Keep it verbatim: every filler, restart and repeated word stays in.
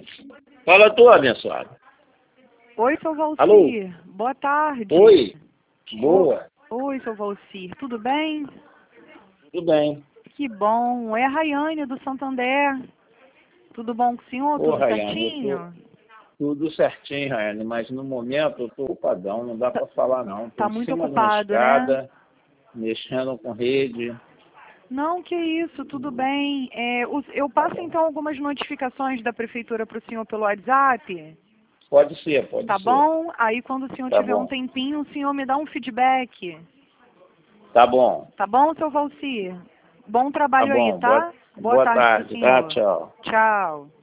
Fala tu, abençoado. Oi, seu Valcir. Alô? Boa tarde. Oi. Boa. Oi, seu Valcir. Tudo bem? Tudo bem. Que bom. É a Rayane do Santander. Tudo bom com o senhor? Ô, Tudo Rayane, certinho? Tudo certinho, Rayane, mas no momento eu tô ocupadão, não dá Tá- para falar não. Tô Tá em muito cima de uma ocupado, né? escada, mexendo com rede. Não, que isso, tudo bem. É, os- eu passo então algumas notificações da prefeitura para o senhor pelo WhatsApp, Pode ser, pode tá ser. bom? Aí quando o senhor Tá tiver um bom. tempinho, o senhor me dá um feedback, Tá bom. tá bom, seu Valcir? Bom Tá trabalho aí, bom. Boa, tá? Boa boa tarde para o tarde, tá? senhor. Tchau. Tchau.